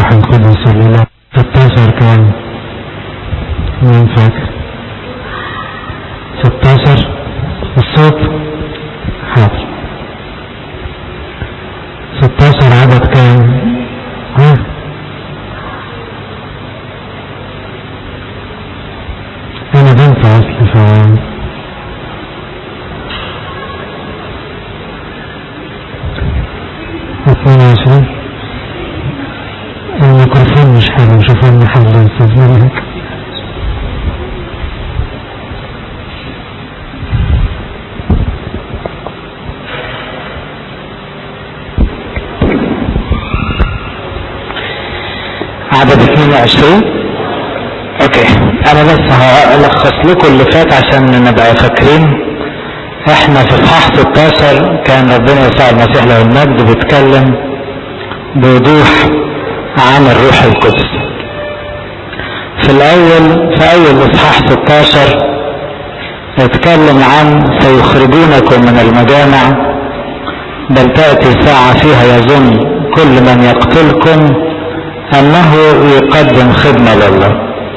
الروح القدس الإله 16 كام؟ مين فاكر؟ 16 الصوت حاضر. 16 عدد كام؟ ها؟ أنا بنسى أصلي فعلا. 22 الميكروفون مش حلو، شوفوا لنا حل يستخدمها. عدد 22. اوكي، انا بس هلخص لكم اللي فات عشان نبقى فاكرين. احنا في اصحاح 16 كان ربنا يسوع المسيح له المجد بيتكلم بوضوح عن الروح القدس. في اول اصحاح 16 اتكلم عن سيخرجونكم من المجامع، بل تأتي ساعة فيها يظن كل من يقتلكم انه يقدم خدمة لله.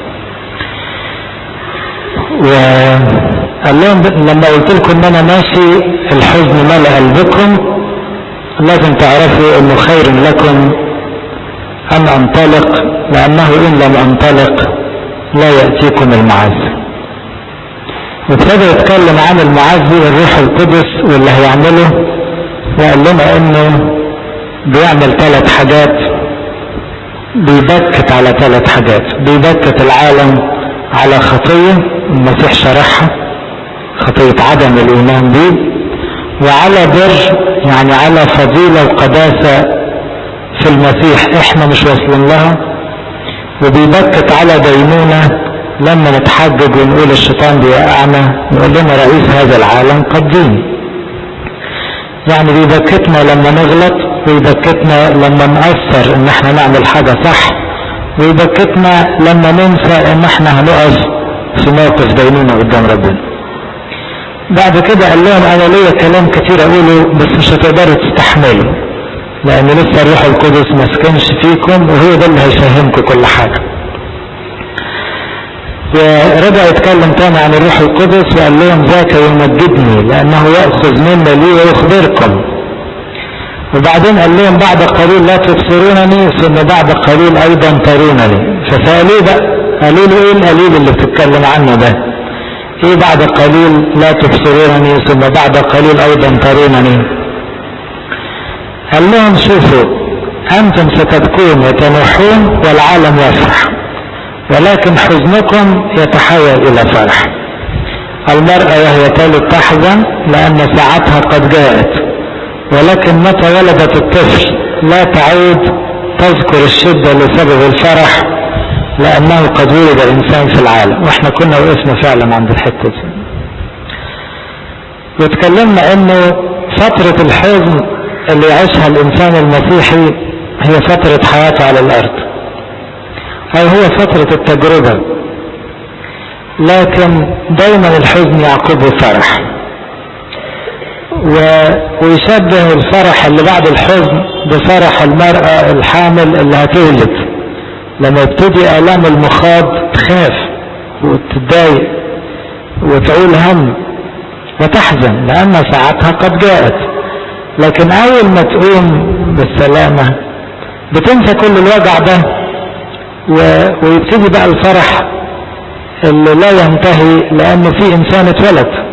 وقال لهم لما قلت لكم ان انا ماشي الحزن ملأ قلبكم، لازم تعرفوا انه خير لكم ان انطلق، لانه ان لم انطلق لا يأتيكم المعزي. وابتدى يتكلم عن المعزي الروح القدس واللي هيعمله، وقال لنا انه بيعمل 3 حاجات، بيبكت على 3 حاجات. بيبكت العالم على خطية المسيح شرحها، خطية عدم الايمان به، وعلى بر يعني على فضيلة وقداسة في المسيح احنا مش واصلين لها، وبيبكت على دينونة لما نتحجج ونقول الشيطان بيوقعنا، نقول لنا رئيس هذا العالم قد دين. يعني بيبكتنا لما نغلط، ويبكتنا لما نأثر ان احنا نعمل حاجة صح، ويبكتنا لما ننسى ان احنا هنقف في موقف دينونة قدام ربنا. بعد كده قال لهم انا ليا كلام كتير اقوله بس مش هتقدروا تستحملوا، لان لسه الروح القدس ما سكنش فيكم، وهو ده اللي هيفهمكم كل حاجة. ورجع يتكلم تاني عن الروح القدس وقال لهم ذاك يمجدني لانه يأخذ مما لي ويخبركم. وبعدين قال لهم بعد قليل لا تبصرونني ثم بعد قليل ايضا ترونني. فسألوه بقى، قالوا له ايه القليل اللي بتتكلم عنه ده؟ ايه بعد قليل لا تبصرونني ثم بعد قليل ايضا ترونني؟ قال لهم شوفوا، انتم ستبكون وتنوحون والعالم يفرح، ولكن حزنكم يتحول الى فرح. المرأة وهي تلد تحزن لان ساعتها قد جاءت، ولكن متى ولدت الطفل لا تعود تذكر الشدة لسبب الفرح، لأنه قد ولد إنسان في العالم. وإحنا كنا وقفنا فعلا عند الحتة دي، واتكلمنا إنه فترة الحزن اللي يعيشها الإنسان المسيحي هي فترة حياته على الأرض، أو هي فترة التجربة، لكن دايما الحزن يعقبه فرح. ويشبه الفرح اللي بعد الحزن بفرح المرأة الحامل اللي هتولد، لما يبتدي آلام المخاض تخاف وتتضايق وتعول هم وتحزن لأن ساعتها قد جاءت، لكن أول ما تقوم بالسلامة بتنسى كل الوجع ده، ويبتدي بقى الفرح اللي لا ينتهي لأنه في إنسان اتولد.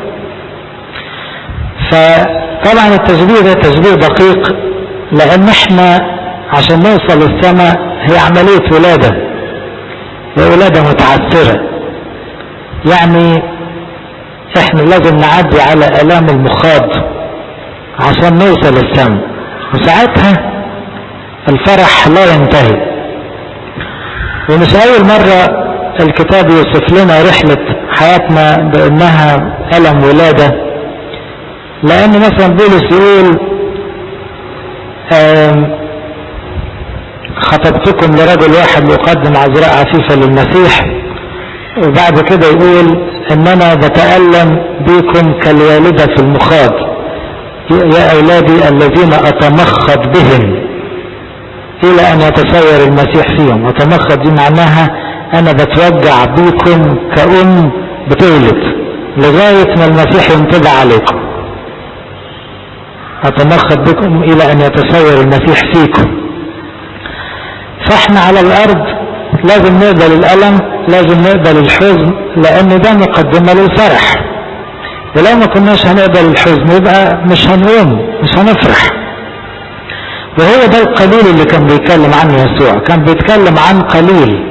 فطبعا التشبيه ده تشبيه دقيق، لان احنا عشان نوصل للسماء هي عملية ولادة، وولادة متعثرة. يعني احنا لازم نعدي على آلام المخاض عشان نوصل للسماء، وساعتها الفرح لا ينتهي. ومش اول مرة الكتاب يوصف لنا رحلة حياتنا بانها ألم ولادة، لأن مثلا بولس يقول خطبتكم لرجل واحد لأقدم عذراء عفيفة للمسيح، وبعد كده يقول إننا بتألم بكم كالوالدة في المخاض، يا أولادي الذين أتمخض بهم. الى ان يتصور المسيح فيهم. وتمخض دي معناها انا بتوجع بيكم كأم بتولد لغاية ما المسيح ينطبع عليكم. اتمخض بكم الى ان يتصور المسيح فيكم. فاحنا على الارض لازم نقبل الالم، لازم نقبل الحزن، لان ده مقدمة للفرح. ولو ما كناش هنقبل الحزن يبقى مش هنقوم، مش هنفرح. وهو ده القليل اللي كان بيتكلم عنه يسوع. كان بيتكلم عن قليل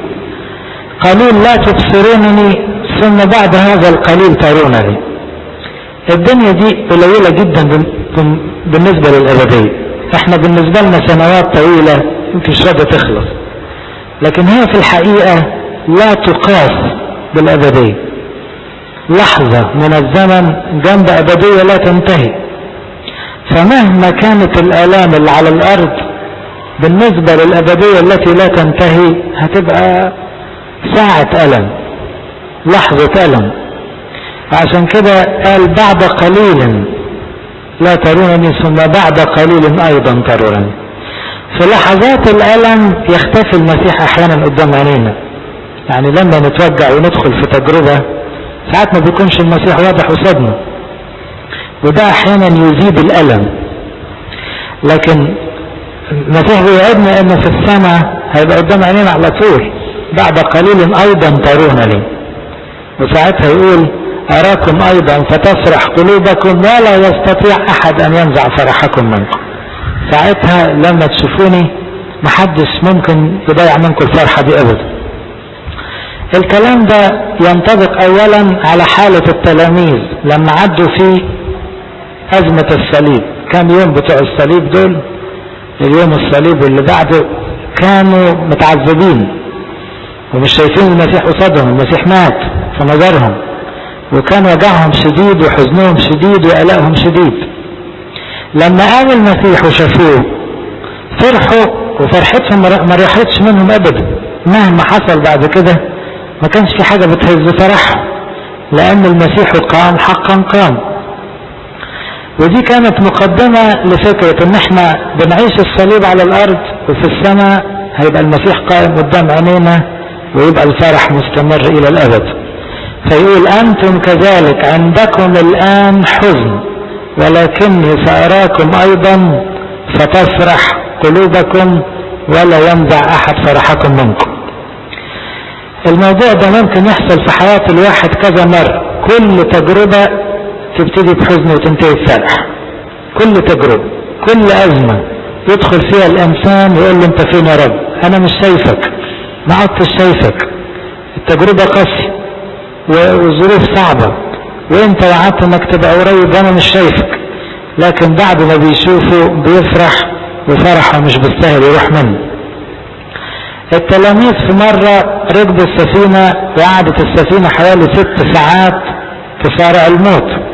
لا تبصرونني ثم بعد هذا القليل ترونني. الدنيا دي قليلة جدا بالنسبة للأبدية. احنا بالنسبة لنا سنوات طويلة مفيش راضية تخلص، لكن هي في الحقيقة لا تقاس بالأبدية. لحظة من الزمن جنب أبدية لا تنتهي. فمهما كانت الآلام اللي على الأرض بالنسبة للأبدية التي لا تنتهي هتبقى ساعة ألم، لحظة ألم. عشان كده قال بعد قليل لا ترونني ثم بعد قليل أيضا ترونني. في لحظات الألم يختفي المسيح أحيانا قدام عينينا. يعني لما نتوجع وندخل في تجربة ساعات ما بيكونش المسيح واضح قصادنا، وده أحيانا يزيد الألم. لكن المسيح بيوعدنا أنه في السماء هيبقى قدام عينينا على طول. بعد قليل أيضا ترونني. وساعتها يقول أراكم أيضا فتفرح قلوبكم ولا يستطيع أحد أن ينزع فرحكم منكم. ساعتها لما تشوفوني محدش ممكن يضيع منكم الفرحة دي أبدا. الكلام ده ينطبق أولا على حالة التلاميذ لما عدوا في أزمة الصليب. كام يوم بتوع الصليب دول، اليوم الصليب واللي بعده، كانوا متعذبين ومش شايفين المسيح قصادهم. المسيح مات في نظرهم، وكان وجعهم شديد وحزنهم شديد وقلقهم شديد. لما قام المسيح وشافوه فرحوا، وفرحتهم ما ريحتش منهم ابدا. مهما حصل بعد كده ما كانش في حاجة بتهز فرحهم، لان المسيح قام حقا قام. ودي كانت مقدمة لفكرة ان احنا بنعيش الصليب على الارض، وفي السماء هيبقى المسيح قائم قدام عينينا ويبقى الفرح مستمر الى الابد. فيقول انتم كذلك عندكم الان حزن ولكني سأراكم ايضا فتفرح قلوبكم ولا ينزع احد فرحكم منكم. الموضوع ده ممكن يحصل في حياة الواحد كذا مرة. كل تجربة تبتدي بحزن وتنتهي بفرح. كل تجربة، كل أزمة يدخل فيها الإنسان يقول له أنت فين يا رب؟ أنا مش شايفك، ما عدتش شايفك. التجربة قاسية والظروف صعبة، وأنت وعدت إنك تبقى قريب وأنا مش شايفك. لكن بعد ما بيشوفه بيفرح، وفرحه مش بالسهل يروح منه. التلاميذ في مرة ركبوا السفينة وقعدت السفينة حوالي 6 ساعات في صارع الموت،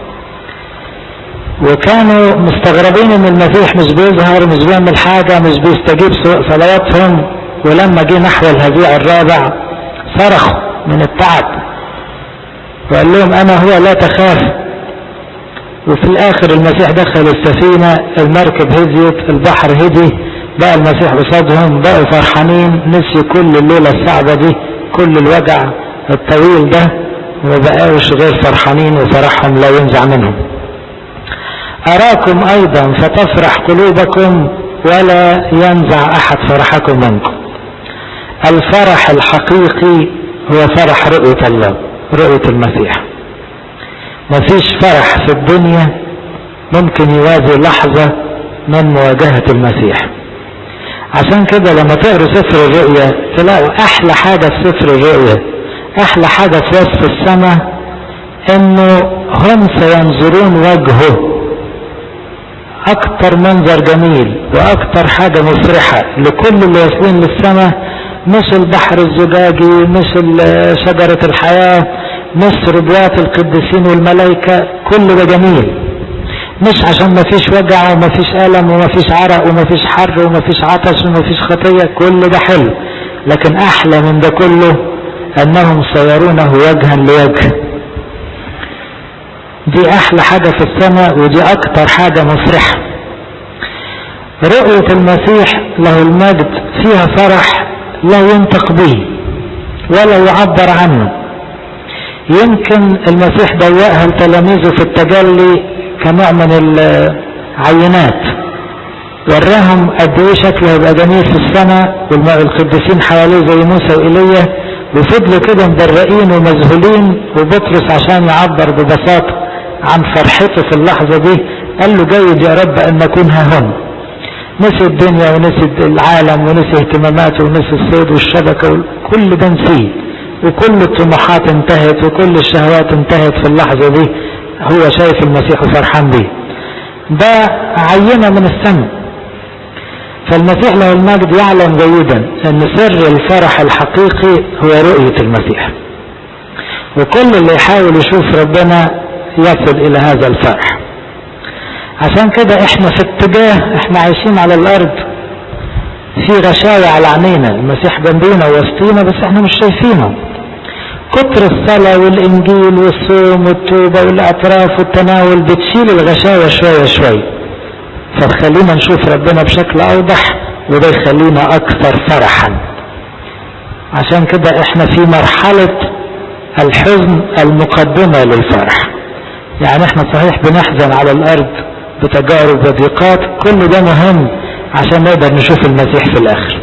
وكانوا مستغربين ان المسيح مش بيظهر، مش بيعمل حاجة، مش بيستجيب صلواتهم. ولما جه نحو الهزيع الرابع صرخوا من التعب وقال لهم انا هو لا تخاف. وفي الاخر المسيح دخل السفينة، المركب هديت، البحر هدي، بقى المسيح قصادهم، بقوا فرحانين، نسيوا كل الليلة الصعبة دي، كل الوجع الطويل ده، وما بقاوش غير فرحانين وفرحهم لا ينزع منهم. أراكم أيضا فتفرح قلوبكم ولا ينزع أحد فرحكم منكم. الفرح الحقيقي هو فرح رؤية الله، رؤية المسيح. مفيش فرح في الدنيا ممكن يوازي لحظة من مواجهة المسيح. عشان كده لما تقروا سفر الرؤيا تلاقوا أحلى حاجة في سفر الرؤيا، أحلى حاجة في وصف السماء، إنه هم سينظرون وجهه. أكتر منظر جميل وأكتر حاجة مفرحة لكل اللي واصلين للسماء مش البحر الزجاجي، مش شجرة الحياة، مش ربوات القديسين والملائكة. كل ده جميل، مش عشان ما فيش وجع وما فيش ألم وما فيش عرق وما فيش حر وما فيش عطش وما فيش خطية، كل ده حلو. لكن أحلى من ده كله أنهم سيرونه وجها لوجه. دي أحلى حاجة في السماء، ودي أكتر حاجة مفرحة. رؤية المسيح له المجد فيها فرح لا ينطق به ولا يعبر عنه. يمكن المسيح ضيقها لتلاميذه في التجلي كنوع من العينات، وراهم قد ايه شكله يبقى جميل في السماء والقديسين حواليه زي موسى وإيليا، وفضلوا كده مدرقين ومذهولين. وبطرس عشان يعبر ببساطة عن فرحته في اللحظة دي قال له جيد يا رب أن نكون ها هنا. نسي الدنيا ونسي العالم ونسي اهتماماته ونسي الصيد والشبكة وكل ده نسيه، وكل الطموحات انتهت وكل الشهوات انتهت في اللحظة دي. هو شايف المسيح وفرحان بيه. ده عينة من السماء. فالمسيح له المجد يعلم جيدا ان سر الفرح الحقيقي هو رؤية المسيح، وكل اللي يحاول يشوف ربنا يصل الى هذا الفرح. عشان كده احنا في اتجاه، احنا عايشين على الارض في غشاوة على عينينا، المسيح جنبينا ووسطينا بس احنا مش شايفينه. كتر الصلاة والانجيل والصوم والتوبة والاعتراف والتناول بتشيل الغشاوة شوية شوية، فتخلينا نشوف ربنا بشكل اوضح، وده يخلينا اكثر فرحا. عشان كده احنا في مرحلة الحزن المقدمة للفرح. يعني احنا صحيح بنحزن على الارض بتجارب وضيقات، كل ده مهم عشان نقدر نشوف المسيح في الاخر.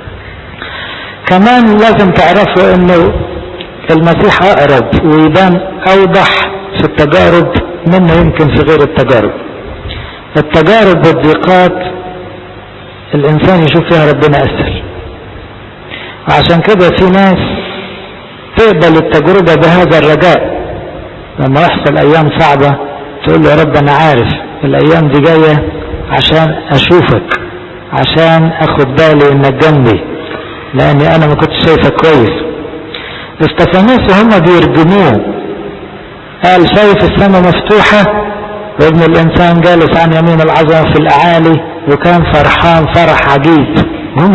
كمان لازم تعرفوا انه المسيح اقرب ويبان اوضح في التجارب منه يمكن في غير التجارب. التجارب والضيقات الانسان يشوف فيها ربنا اسهل، وعشان كده في ناس تقبل التجربة بهذا الرجاء. لما يحصل ايام صعبة تقول له يا رب انا عارف الايام دي جاية عشان اشوفك، عشان اخد بالي انك جنبي، لاني انا ما كنتش شايفك كويس. استفانوس هم بيرجموه قال شايف السماء مفتوحة وابن الانسان جالس عن يمين العظمة في الاعالي، وكان فرحان فرح عجيب. وهم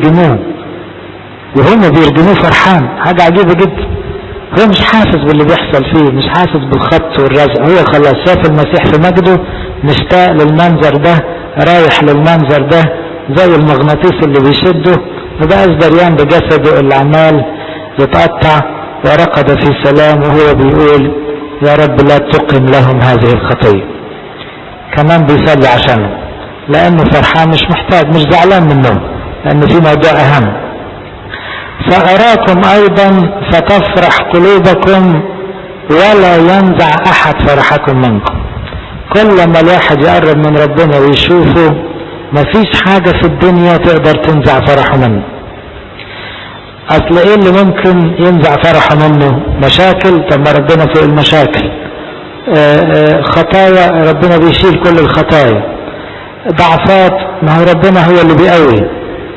بيرجموه فرحان، حاجة عجيبة جدا. هو مش حاسس باللي بيحصل فيه، مش حاسس بالخبط والرزق، هو خلاص شاف المسيح في مجده، مشتاق للمنظر ده، رايح للمنظر ده زي المغناطيس اللي بيشده، وبقى دريان بجسده اللي عمال يتقطع، ورقد في سلام وهو بيقول يا رب لا تقم لهم هذه الخطية. كمان بيصلي عشانه لانه فرحان، مش محتاج، مش زعلان منهم، لانه في موضوع اهم. فأراكم أيضا فتفرح قلوبكم ولا ينزع أحد فرحكم منكم. كل ما الواحد يقرب من ربنا ويشوفه مفيش حاجة في الدنيا تقدر تنزع فرحه منه. أصل إيه اللي ممكن ينزع فرحه منه؟ مشاكل؟ طب ما ربنا فوق المشاكل. خطايا؟ ربنا بيشيل كل الخطايا. ضعفات؟ ما هو ربنا هو اللي بيقوي.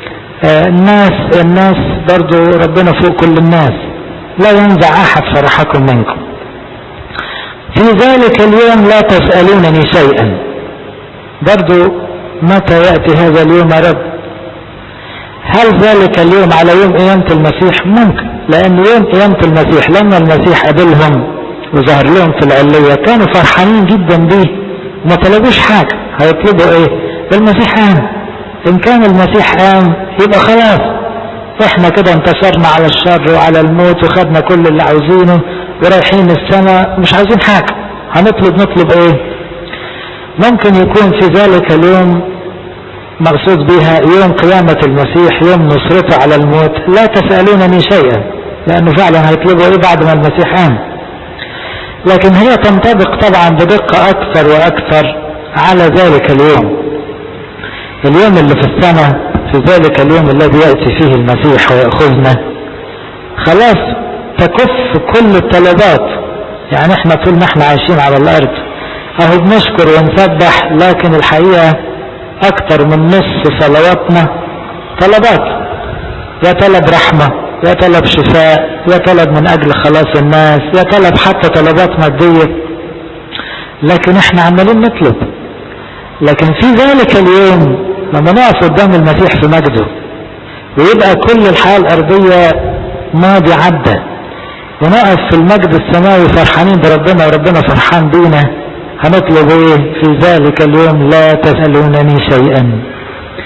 الناس برضو ربنا فوق كل الناس. لا ينزع احد فرحكم منكم. في ذلك اليوم لا تسألونني شيئا. برضو متى يأتي هذا اليوم يا رب؟ هل ذلك اليوم على يوم قيامة المسيح؟ ممكن، لان يوم قيامة المسيح لما المسيح قابلهم وظهر لهم في العلية كانوا فرحانين جدا بيه، وما طلبوش حاجة. هيطلبوا ايه؟ المسيح قام. ان كان المسيح قام يبقى خلاص احنا كده انتصرنا على الشر وعلى الموت وخدنا كل اللي عاوزينه ورايحين السماء، مش عايزين حاجة. نطلب ايه؟ ممكن يكون في ذلك اليوم مقصود بها يوم قيامة المسيح، يوم نصرته على الموت. لا تسألونني شيئا، لانه فعلا هيطلبوا ايه بعد ما المسيح قام. لكن هي تنطبق طبعا بدقة اكثر واكثر على ذلك اليوم اللي في السنة، في ذلك اليوم الذي يأتي فيه المسيح ويأخذنا. خلاص تكف كل الطلبات. يعني احنا طول ما احنا عايشين على الارض اهو بنشكر ونسبح، لكن الحقيقة اكتر من نصف صلواتنا طلبات، يا طلب رحمة، يا طلب شفاء، يا طلب من اجل خلاص الناس، يا طلب حتى طلبات مادية. لكن احنا عمالين نطلب. لكن في ذلك اليوم لما نقف قدام المسيح في مجده ويبقى كل الحياة الارضية ماضي عدى، ونقف في المجد السماوي فرحانين بربنا وربنا فرحان بينا، هنطلب ايه في ذلك اليوم؟ لا تسألونني شيئا.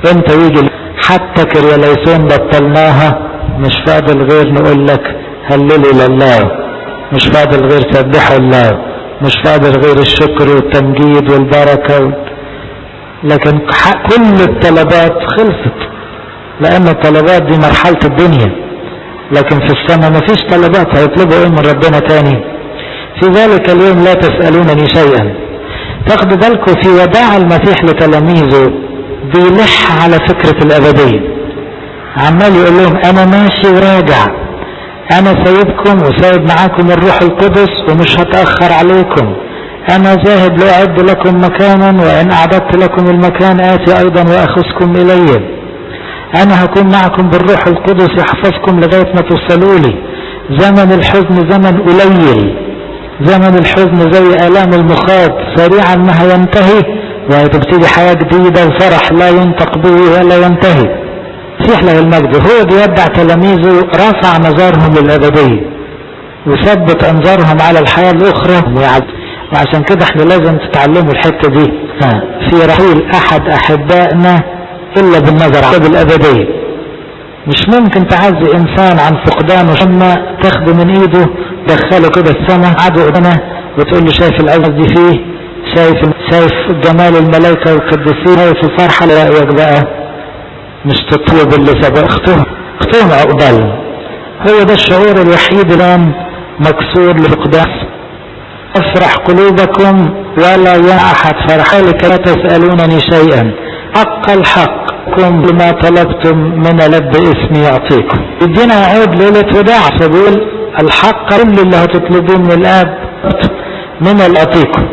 امتى يجي حتى كرياليسون بطلناها مش فاضل غير نقول لك هللوا لله، مش فاضل غير سبحوا الله، مش فاضل غير الشكر والتمجيد والبركة لكن كل الطلبات خلصت، لان الطلبات دي مرحلة الدنيا، لكن في السماء مفيش طلبات. هيطلبوا ايه من ربنا تاني؟ في ذلك اليوم لا تسألونني شيئا. تاخدوا بالكم في وداع المسيح لتلاميذه بيلح على فكرة الأبدية، عمال يقول لهم أنا ماشي وراجع، أنا سايبكم وسايب معاكم الروح القدس ومش هتأخر عليكم، أنا ذاهب لأعد لكم مكانا وإن أعددت لكم المكان آتي أيضا وأخذكم إلي، أنا هكون معكم بالروح القدس يحفظكم لغاية ما توصلوا لي. زمن الحزن زمن قليل، زمن الحزن زي آلام المخاض سريعا ما هينتهي وهتبتدي حياة جديدة وفرح لا ينطق به ولا ينتهي. مسيح له المجد هو بيودع تلاميذه، رفع نظرهم للأبدية وثبت أنظارهم على الحياة الأخرى. وعشان كده احنا لازم تتعلموا الحتة دي، في رحيل أحد أحبائنا إلا بالنظر على الأبدية. مش ممكن تعزي إنسان عن فقدانه ثم تاخده من إيده دخله كده السماء عدو قدنا وتقول له شايف الأجر دي فيه، شايف جمال الملائكة والقديسين، شايف الفرحة. لرأيك بقى مش تطلب اللي سبق اختهم عقبال. هو ده الشعور الوحيد الآن مكسور لفقدان. افرح قلوبكم ولا ينعحت فرحالك لا تسألونني شيئا، حق الحقكم لما طلبتم من لب اسمي يعطيكم. الدين يعود ليلة وداع فبيقول الحق كل اللي هتطلبوه من الآب من يعطيكم.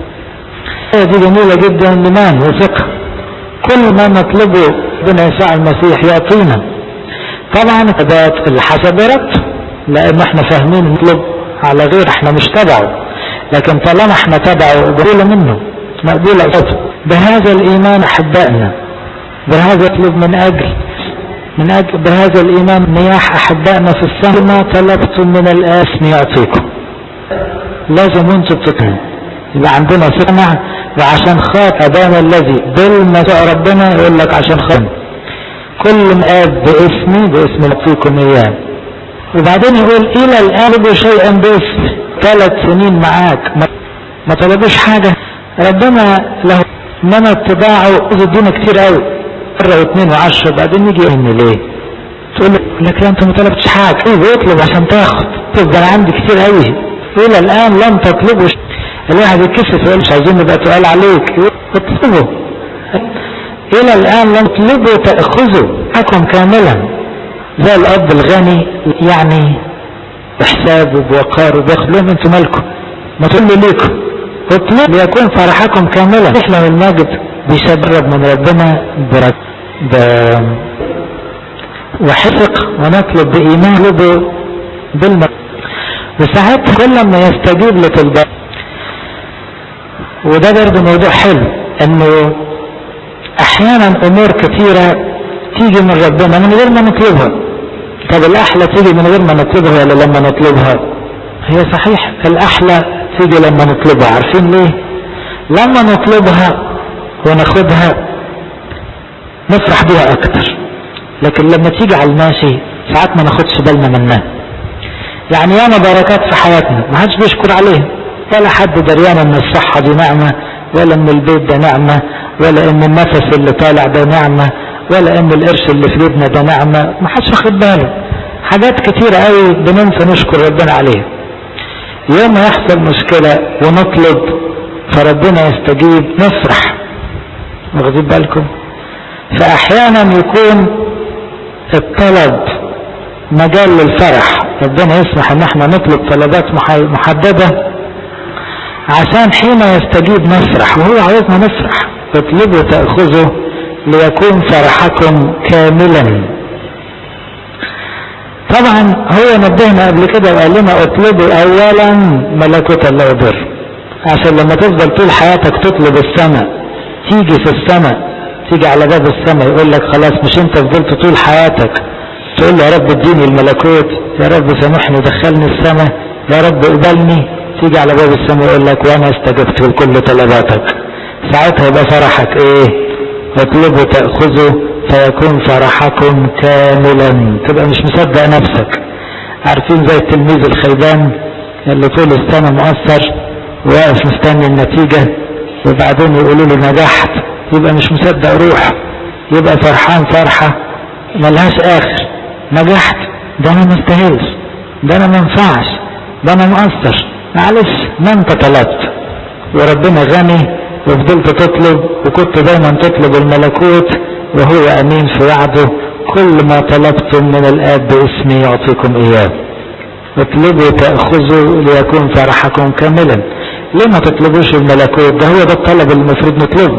دي جميلة جدا، ايمان وثقة، كل ما نطلبه ربنا يسوع المسيح يعطينا. طبعا ثبات الحسابات لان احنا فاهمين نطلب على غير احنا مش تبعه، لكن طالما احنا تبعه مقبولة منه مقبولة قصته. بهذا الايمان احبائنا، بهذا اطلب من اجل بهذا الايمان نياح احبائنا في السماء ما طلبتم من الاسم يعطيكم. لازم انتم تطلبوا يبقى عندنا ثقة، وعشان خاطر ابانا الذي بالمسيح ربنا يقول لك عشان خاطر كل ما باسم يعطيكم اياه. وبعدين يقول الى الان طلبوا شيئا باسم، 3 سنين معاك ما طلبوش حاجة. ربنا له انما اتباعه يدينا كتير قوي، مرة و2 و10 بعدين يجي يعمل ايه؟ تقول لك لا انت ما طلبتش حاجة. ايه بيطلب عشان تاخد؟ تبقى انا عندي كتير قوي. الى الان لم تطلبوا. الواحد يتكسف يقول مش عايزين نبقى تقال عليك، اطلبوا. الى الان لم تطلبوا تأخذوا حكم كاملا زي الاب الغني، يعني بحساب وبوقار وبياخد لهم انتوا مالكم، ما تقولوا ليكم اطلبوا ليكون فرحكم كاملا. احنا المجد بيسبب من ربنا وحفق ونطلب بإيمان وساعات كل ما يستجيب لطلبات. وده برضه موضوع حلو، انه احيانا امور كثيرة تيجي من ربنا من غير ما نطلبها. طب الاحلى تيجي من غير ما نطلبها ولا لما نطلبها؟ هي صحيح الاحلى تيجي لما نطلبها. عارفين ليه؟ لما نطلبها وناخدها نفرح بها اكتر، لكن لما تيجي على الماشي ساعات ما ناخدش بالنا منها. يعني ياما بركات في حياتنا ما حدش بيشكر عليها، ولا حد دريان ان الصحة دي نعمة، ولا ان البيت ده نعمة، ولا ان النفس اللي طالع ده نعمة، ولا ان القرش اللي في جيبنا ده نعمة. ما حدش واخد باله. حاجات كتيرة قوي بننسى نشكر ربنا عليها. يوم ما يحصل مشكلة ونطلب فربنا يستجيب نفرح. واخدين بالكم؟ فاحيانا يكون الطلب مجال للفرح، ربنا يسمح ان احنا نطلب طلبات محددة عشان حين يستجيب نفرح، وهو عايزنا نفرح. اطلبوا تأخذوا ليكون فرحكم كاملا. طبعا هو نبهنا قبل كده وقال لنا اطلبوا اولا ملكوت الله وبر، عشان لما تفضل طول حياتك تطلب السماء تيجي في السماء، تيجي على باب السماء يقول لك خلاص مش انت فضلت طول حياتك تقول يا رب اديني الملكوت، يا رب سامحني دخلني السماء، يا رب اقبلني، تيجي على باب السماء يقول لك وانا استجبت لكل طلباتك. ساعتها يبقى فرحك ايه؟ اطلبوا تأخذوا فيكون فرحكم كاملا. تبقى مش مصدق نفسك. عارفين زي التلميذ الخيبان اللي طول السنة مؤثر وواقف مستني النتيجة، وبعدين يقولوا له نجحت، يبقى مش مصدق روح، يبقى فرحان فرحة ملهاش آخر. نجحت، ده أنا مستاهلش، ده أنا منفعش، ده أنا مؤثر، معلش ما أنت طلبت وربنا غني وفضلت تطلب، وكنت دايما تطلب الملكوت وهو أمين في وعده. كل ما طلبتم من الآب باسمي يعطيكم إياه. اطلبوا تأخذوا ليكون فرحكم كاملا. ليه ما تطلبوش الملكوت؟ ده هو ده الطلب اللي المفروض نطلبه.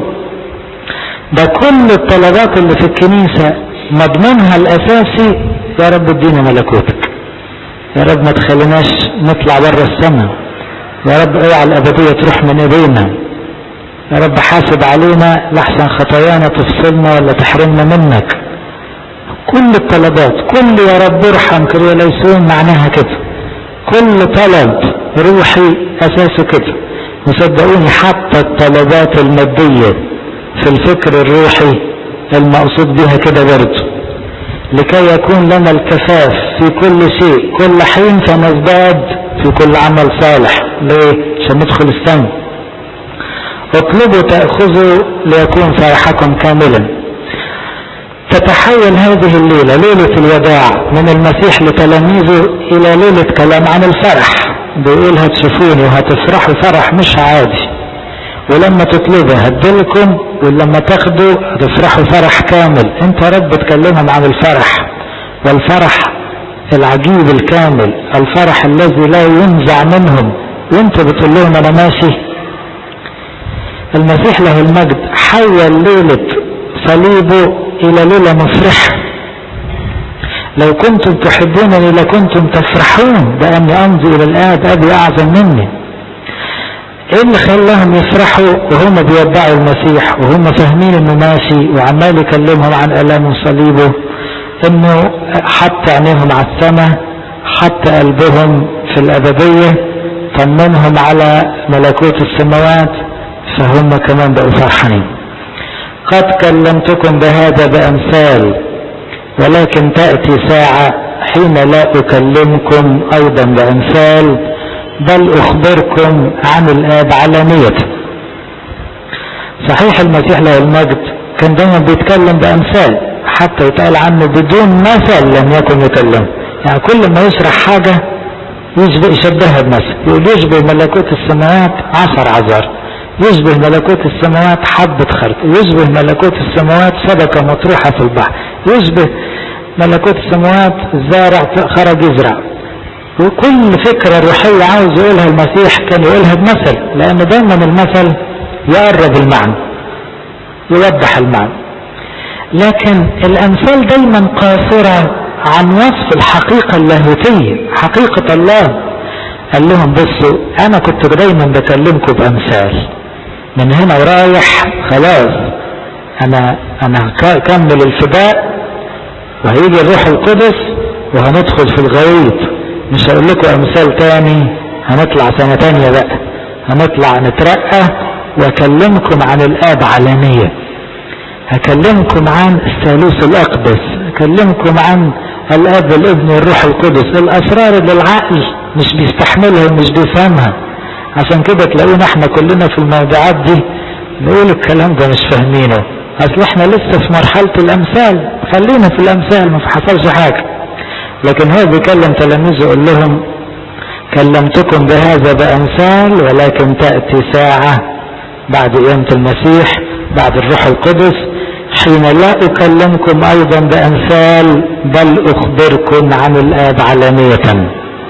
ده كل الطلبات اللي في الكنيسة مضمونها الأساسي يا رب ادينا ملكوتك، يا رب ما تخليناش نطلع بره السماء، يا رب اوعى الأبدية تروح من ايدينا، يا رب حاسب علينا لحسن خطايانا تفصلنا ولا تحرمنا منك. كل الطلبات، كل يا رب ارحم كرياليسون معناها كده. كل طلب روحي اساسه كده. وصدقوني حتى الطلبات المادية في الفكر الروحي المقصود بها كده برضه، لكي يكون لنا الكفاف في كل شيء كل حين فنزداد في كل عمل صالح. ليه؟ عشان ندخل السماء. اطلبوا تأخذوا ليكون فرحكم كاملا. تتحول هذه الليلة، ليلة الوداع من المسيح لتلاميذه، إلى ليلة كلام عن الفرح. بيقول هتشوفوني وهتفرحوا فرح مش عادي، ولما تطلبوا هدلكم، ولما تاخدوا هتفرحوا فرح كامل. انت رب تكلمهم عن الفرح، والفرح العجيب الكامل، الفرح الذي لا ينزع منهم، وانت بتقول لهم انا ماشي. المسيح له المجد حول ليلة صليبه الى ليلة مفرحة. لو كنتم تحبونني لكنتم تفرحون باني امضي الى الاب، ابي اعظم مني. ايه اللي خلاهم يفرحوا وهم بيودعوا المسيح وهم فاهمين انه ماشي وعمال يكلمهم عن الام صليبه؟ انه حط عينيهم على السماء، حط قلبهم في الابدية، طمنهم على ملكوت السماوات، فهم كمان بقوا فرحانين. قد كلمتكم بهذا بامثال، ولكن تأتي ساعة حين لا اكلمكم ايضا بامثال، بل اخبركم عن الاب علانية. صحيح المسيح له المجد كان دايما بيتكلم بامثال، حتى يتقال عنه بدون مثل لم يكن يكلم. يعني كل ما يشرح حاجة يشبهها بمثل. يقول يشبه ملكوت السماوات 10 عذار، يشبه ملكوت السماوات حبة خرق، يشبه ملكوت السماوات سبكة مطروحة في البحر، يشبه ملكوت السماوات الزارع خرج يزرع. وكل فكرة روحية عاوز يقولها المسيح كان يقولها بمثل، لأن دايما المثل يقرب المعنى، يوضح المعنى. لكن الأمثال دايما قاصرة عن وصف الحقيقة اللاهوتية، حقيقة الله. قال لهم بصوا أنا كنت دايما بكلمكم بأمثال، من هنا ورايح خلاص أنا هكمل الفداء وهيجي الروح القدس وهندخل في الغويط. مش هقول لكم امثال تاني، هنطلع سنة تانية بقى، هنطلع نترقى واكلمكم عن الاب علانية، هكلمكم عن الثالوث الاقدس، هكلمكم عن الاب والابن والروح القدس، الاسرار اللي العقل مش بيستحملها ومش بيفهمها. عشان كده تلاقونا احنا كلنا في الموضوعات دي نقول الكلام ده مش فاهمينه، اصل احنا لسه في مرحلة الامثال، خلينا في الامثال ما حصلش حاجة. لكن هو بيكلم تلاميذه يقول لهم كلمتكم بهذا بأمثال، ولكن تأتي ساعة بعد قيامة المسيح بعد الروح القدس حين لا أكلمكم أيضا بأمثال بل أخبركم عن الآب علانية.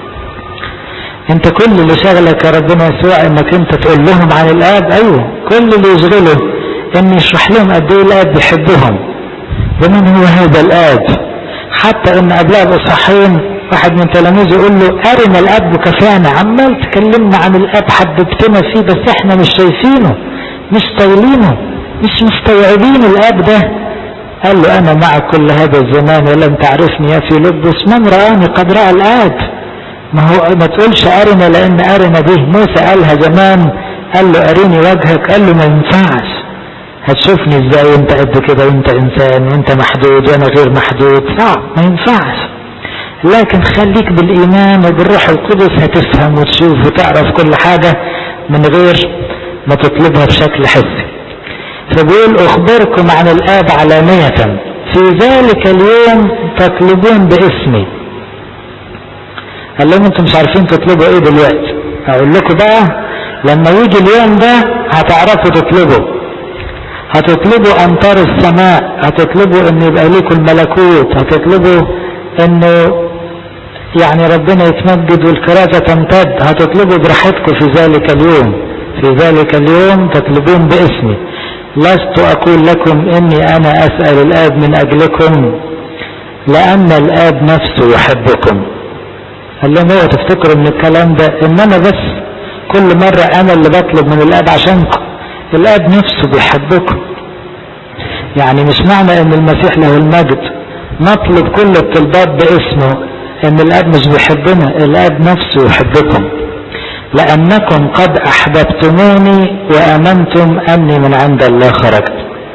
انت كل اللي شغلك يا ربنا يسوع انك انت تقول لهم عن الآب. ايوه، كل اللي يشغله ان يشرح لهم قد ايه الآب بيحبهم ومن هو هذا الآب. حتى ان قبلها بصحين واحد من تلاميذه يقول له ارنا الاب كفانا، عمال تكلمنا عن الاب حببتنا فيه بس احنا مش شايفينه، مش طايلينه، مش مستوعبين الاب ده. قال له انا معك كل هذا الزمان ولم تعرفني يا فيلبس، من رآني قد رأى الاب. ما تقولش ارنا، لان ارنا دي موسى قالها زمان، قال له اريني وجهك، قال له ما ينفعش، هتشوفني ازاي وانت قد كده وانت انسان وانت محدود وانا غير محدود؟ صعب، ما ينفعش. لكن خليك بالايمان وبالروح القدس هتفهم وتشوف وتعرف كل حاجة من غير ما تطلبها بشكل حسي. فبيقول اخبركم عن الاب علانية في ذلك اليوم تطلبون باسمي. قال لهم انتم مش عارفين تطلبوا ايه دلوقتي، اقول لكم بقى لما يجي اليوم ده هتعرفوا تطلبوا. هتطلبوا امطار السماء، هتطلبوا ان يبقى لكم الملكوت، هتطلبوا انه يعني ربنا يتمجد والكرازة تمتد، هتطلبوا براحتكم في ذلك اليوم. في ذلك اليوم تطلبون باسمي. لست اقول لكم اني انا اسأل الاب من اجلكم لان الاب نفسه يحبكم. قال لهم اوعوا تفتكروا من الكلام ده ان انا بس كل مرة انا اللي بطلب من الاب عشانكم. الاب نفسه بيحبكم. يعني مش معنى ان المسيح له المجد نطلب كل الطلبات باسمه ان الاب مش بيحبنا. الاب نفسه يحبكم لانكم قد احببتموني وامنتم اني من عند الله خرجت.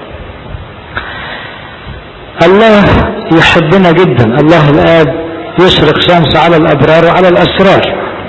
الله يحبنا جدا. الله الاب يشرق شمس على الابرار وعلى الاشرار،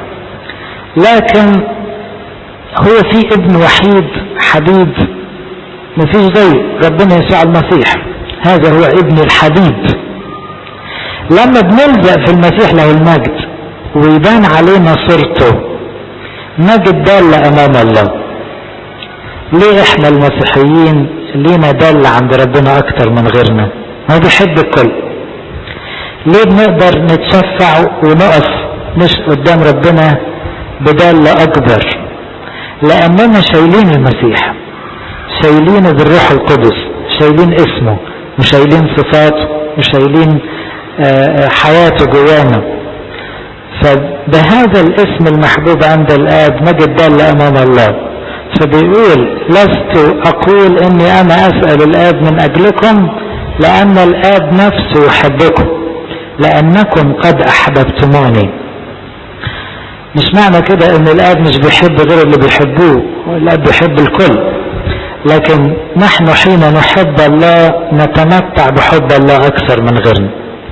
لكن هو في ابن وحيد حبيب مفيش زيه، ربنا يسوع المسيح. هذا هو ابن الحبيب. لما بنلزق في المسيح له المجد ويبان علينا صورته نجد دالة امام الله. ليه احنا المسيحيين لينا دالة عند ربنا اكتر من غيرنا؟ هو بيحب الكل. ليه بنقدر نتشفع ونقف مش قدام ربنا بدالة اكبر؟ لاننا شايلين المسيح، شايلينه بالروح القدس، شايلين اسمه وشايلين صفاته وشايلين حياته جوانا. فبهذا الاسم المحبوب عند الاب نجد دالة امام الله. فبيقول لست اقول اني انا اسأل الاب من اجلكم لان الاب نفسه يحبكم لانكم قد احببتموني. مش معنى كده ان الاب مش بيحب غير اللي بيحبوه، الاب بيحب الكل، لكن نحن حين نحب الله نتمتع بحب الله اكثر من غيرنا.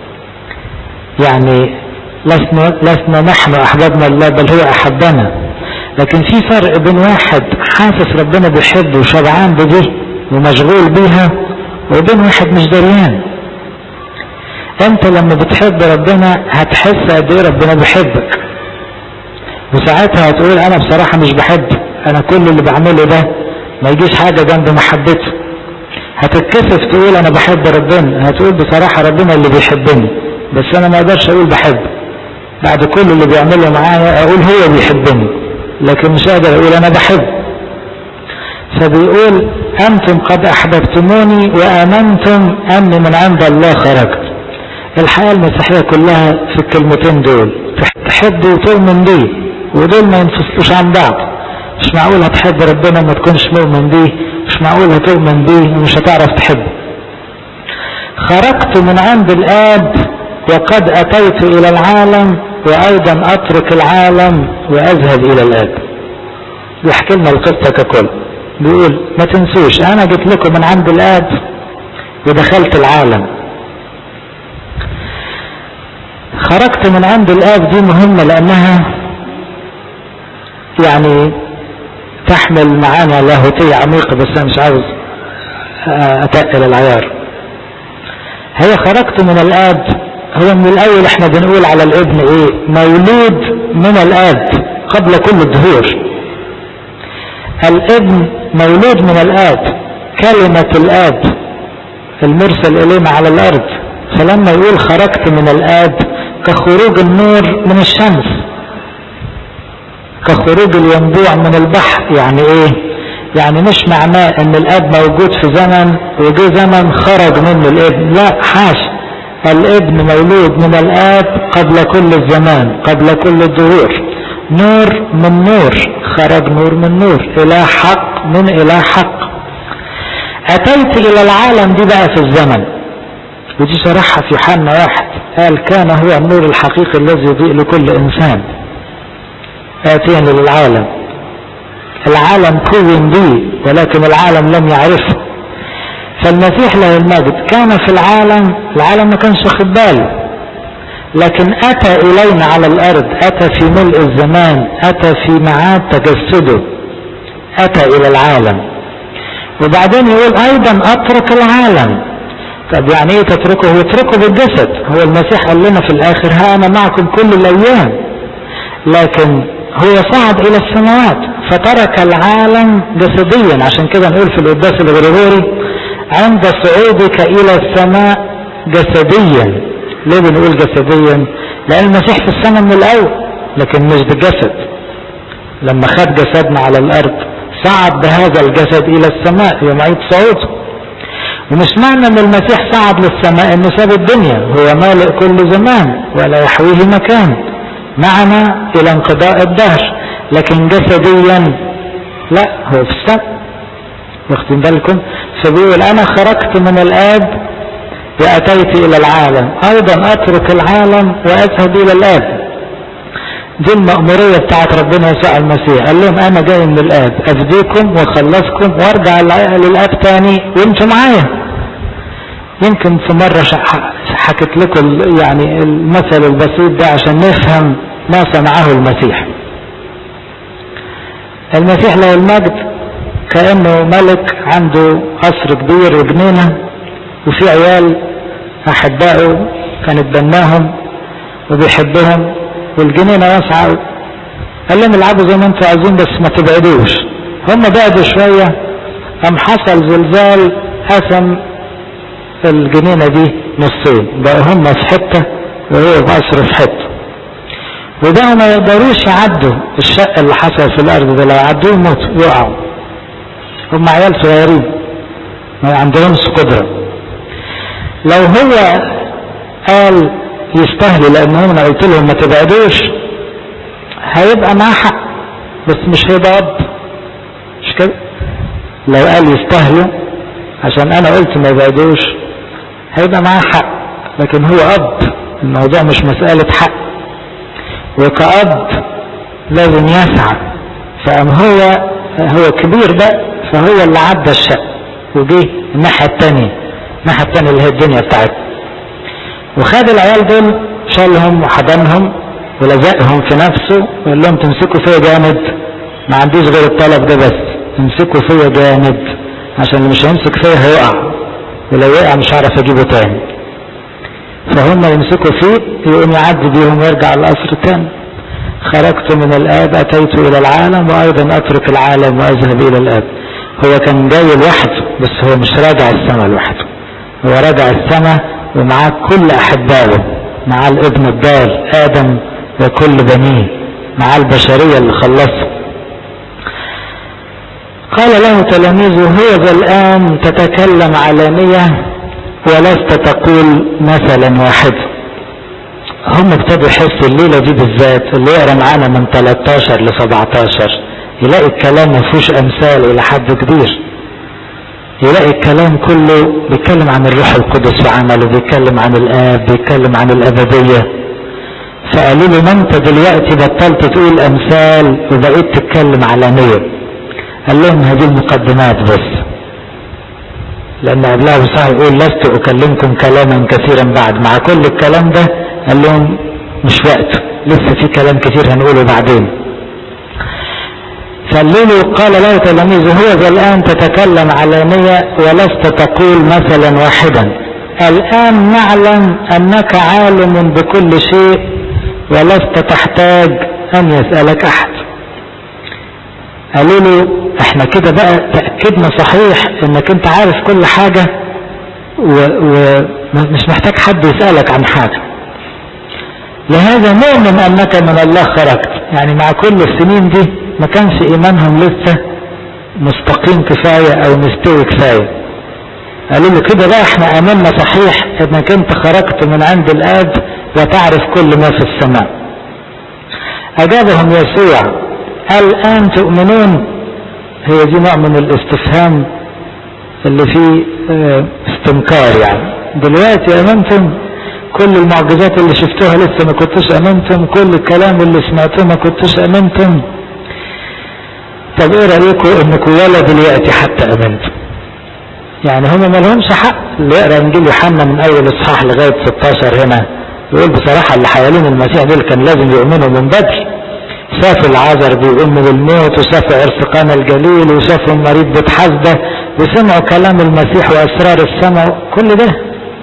يعني لسنا نحن احببنا الله بل هو احبنا. لكن في فرق بين واحد حاسس ربنا بيحبه وشبعان بده ومشغول بيها وبين واحد مش دريان. انت لما بتحب ربنا هتحس قد ايه ربنا بيحبك، وساعتها هتقول انا بصراحة مش بحب، انا كل اللي بعمله ده ما يجيش حاجة جنب محبته. هتتكسف تقول انا بحب ربنا، هتقول بصراحة ربنا اللي بيحبني، بس انا ما اقدرش اقول بحب بعد كل اللي بيعمله معايا. اقول هو بيحبني لكن مش قادر اقول انا بحب. فبيقول انتم قد احببتموني وامنتم اني من عند الله خرجت. الحياة المسيحية كلها في الكلمتين دول، تحب وتؤمن بيه، ودول ما ينفصلوش عن بعض. مش معقول هتحب ربنا ما تكونش مؤمن بيه، مش معقول هتؤمن بيه ومش هتعرف تحب. خرجت من عند الاب وقد اتيت الى العالم وايضا اترك العالم واذهب الى الاب. بيحكي لنا القصة ككل. بيقول ما تنسوش انا جيت لكم من عند الاب ودخلت العالم. خرجت من عند الاب دي مهمة لانها يعني تحمل معانا لاهوتية عميقة، بس انا مش عاوز اتقل العيار. هي خرجت من الاب، هو من الاول احنا بنقول على الابن ايه؟ مولود من الاب قبل كل الدهور. الابن مولود من الاب، كلمة الاب المرسل الينا على الارض. فلما يقول خرجت من الاب كخروج النور من الشمس، كخروج الينبوع من البحر. يعني ايه؟ يعني مش معناه ان الاب موجود في زمن وجه زمن خرج منه الابن، لا حاشا. الابن مولود من الاب قبل كل الزمان، قبل كل الدهور. نور من نور، خرج نور من نور. اله حق من اله حق. اتيت الى العالم دي بقى في الزمن، ودي شرحها في يوحنا 1. قال كان هو النور الحقيقي الذي يضيء لكل انسان. آتيا للعالم. العالم كون به ولكن العالم لم يعرفه. فالمسيح له المجد كان في العالم ما كانش واخد باله، لكن اتى الينا على الارض، اتى في ملء الزمان، اتى في ميعاد تجسده، اتى الى العالم. وبعدين يقول ايضا اترك العالم. طب يعني ايه تتركه؟ يتركه بالجسد. هو المسيح قال لنا في الاخر ها انا معكم كل الايام، لكن هو صعد الى السماوات فترك العالم جسديا. عشان كده نقول في القداس الغريغوري عند صعودك الى السماء جسديا. ليه بنقول جسديا؟ لان المسيح في السماء من الاول، لكن مش بالجسد. لما خد جسدنا على الارض صعد بهذا الجسد الى السماء يوم عيد صعوده. ومش معنى ان المسيح صعد للسماء انه ساب الدنيا، هو مالئ كل زمان ولا يحويه مكان معنا الى انقضاء الدهر، لكن جسديا لا، هو في السماء. واخدين بالكم؟ فبيقول انا خرجت من الاب واتيت الى العالم، ايضا اترك العالم واذهب الى الاب. دي المأمورية بتاعت ربنا يسوع المسيح. قال لهم انا جاي من الاب افديكم واخلصكم وارجع للاب تاني وانتم معايا. يمكن في مرة حكيت لكم يعني المثل البسيط ده عشان نفهم ما صنعه المسيح. المسيح له المجد كأنه ملك عنده قصر كبير وجنينة، وفي عيال احبائه كان اتبناهم وبيحبهم، والجنينة واسعة. قال لهم العبوا زي ما انتوا عايزين بس ما تبعدوش. هم بعدوا شوية، قام حصل زلزال قسم الجنينة دي نصين، بقى هم في حتة وهو القصر في حتة، وبقوا ما يقدروش يعدوا الشق اللي حصل في الارض ده. لو عدوه يموتوا يقعوا. هم عيال صغيرين ما عندهمش قدرة. لو هو قال يستاهلوا لان هم انا قلت لهم ما تبعدوش، هيبقى معاه حق، بس مش هيبقى اب. مش كده؟ لو قال يستاهلوا عشان انا قلت ما يبعدوش هيبقى معاه حق، لكن هو اب. الموضوع مش مسألة حق، وكأب لازم يسعى. فقام هو كبير بقى، فهو اللي عدى الشق وجه الناحية التانية اللي هي الدنيا بتاعته، وخد العيال دول شالهم وحضنهم ولزقهم في نفسه وقال لهم تمسكوا فيا جامد، ما عنديش غير الطلب ده بس، امسكوا فيا جامد عشان اللي مش هيمسك فيا هيقع، ولو وقع مش هعرف اجيبه تاني. فهم يمسكوا فيه يقوم يعدي بيهم ويرجع القصر تاني. خرجت من الآب أتيت إلى العالم وأيضا أترك العالم وأذهب إلى الآب. هو كان جاي لوحده، بس هو مش راجع السماء لوحده، هو راجع السماء ومعاه كل أحبائه، معاه الابن الضال آدم وكل بنيه، معاه البشرية اللي خلصه. قال له تلاميذه هو ذا الآن تتكلم علانية ولست تقول مثلا واحد. هم ابتدوا يحسوا الليلة دي بالذات، اللي يقرأ معانا من 13 ل 17 يلاقي الكلام مفهوش أمثال إلى حد كبير، يلاقي الكلام كله بيتكلم عن الروح القدس وعمله، بيتكلم عن الآب، بيتكلم عن الأبدية. فقالوا له ما انت دلوقتي بطلت تقول أمثال وبقيت تتكلم علانية. قال لهم هذه المقدمات بس، لأن قبلها بصحيح يقول لست أكلمكم كلاما كثيرا بعد. مع كل الكلام ده قال لهم مش وقت، لسه في كلام كثير هنقوله بعدين. فالليل قال له تلاميذه هو ذا الآن تتكلم علانية ولست تقول مثلا واحدا. الآن نعلم أنك عالم بكل شيء ولست تحتاج أن يسألك أحد. قالوا له احنا كده بقى تأكدنا صحيح انك انت عارف كل حاجة ومش محتاج حد يسألك عن حاجة، لهذا نؤمن انك من الله خرجت. يعني مع كل السنين دي ما كانش ايمانهم لسه مستقيم كفاية او مستوي كفاية. قالوا له كده بقى احنا امنا صحيح انك انت خرجت من عند الاب وتعرف كل ما في السماء. اجابهم يسوع الآن تؤمنون. هي دي نوع من الاستفهام اللي فيه استنكار، يعني دلوقتي امنتم؟ كل المعجزات اللي شفتوها لسه ما كنتوش امنتم؟ كل الكلام اللي سمعتوه ما كنتوش امنتم؟ طب ايه رأيكم انكم ولا دلوقتي حتى امنتم؟ يعني هم ما لهمش حق. اللي يقرأ انجيل يوحنا من اول اصحاح لغاية 16 هنا يقول بصراحة اللي حوالين المسيح دول كان لازم يؤمنوا من بدري. شافوا العذر بيقوم من الموت، وشافوا عرسقان الجليل، وشافوا المريض بتحسده، وسمعوا كلام المسيح واسرار السماء، كل ده.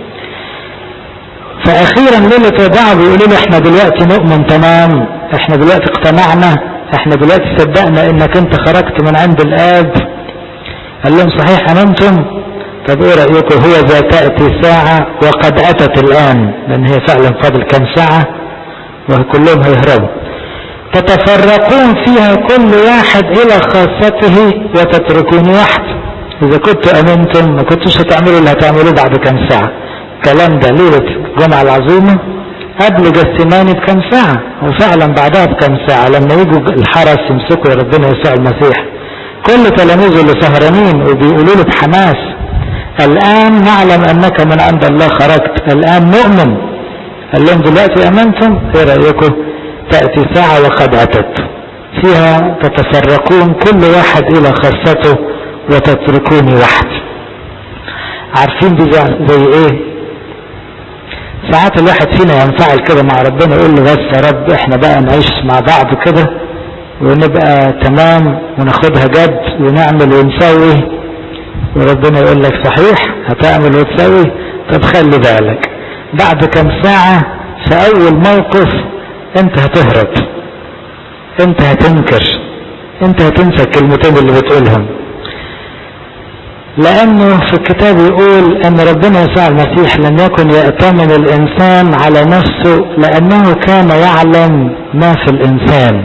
فاخيرا ليلة وداعه بيقولوا له احنا دلوقتي نؤمن تمام، احنا دلوقتي اقتنعنا، احنا دلوقتي صدقنا انك انت خرجت من عند الاب. قال لهم صحيح امنتم؟ طب ايه رأيكم؟ هو ذا تأتي ساعة وقد اتت الان، لان هي فعلا فاضل كام ساعة وكلهم هيهربوا، تتفرقون فيها كل واحد الى خاصته وتتركوني وحدي. اذا كنتوا امنتم ما كنتوش هتعملوا اللي هتعملوه بعد كام ساعة. الكلام ده ليلة الجمعة العظيمة قبل جثماني بكام ساعة، وفعلا بعدها بكام ساعة لما يجوا الحرس يمسكوا ربنا يسوع المسيح، كل تلاميذه اللي سهرانين وبيقولوا له بحماس الآن نعلم أنك من عند الله خرجت، الآن نؤمن. قال لهم دلوقتي أمنتم؟ ايه رأيكم؟ تأتي ساعة وقد أتت فيها تتفرقون كل واحد إلى خاصته وتتركوني وحدي. عارفين دي زي ايه؟ ساعات الواحد فينا ينفعل كده مع ربنا يقول له بس يا رب احنا بقى نعيش مع بعض كده ونبقى تمام وناخدها جد ونعمل ونسوي، وربنا يقول لك صحيح هتعمل وتسوي، طب خلي بالك بعد كم ساعة في اول موقف انت هتهرب، انت هتنكر، انت هتنسى الكلمتين اللي بتقولهم. لانه في الكتاب يقول ان ربنا يسوع المسيح لم يكن يأتمن الانسان على نفسه لانه كان يعلم ما في الانسان.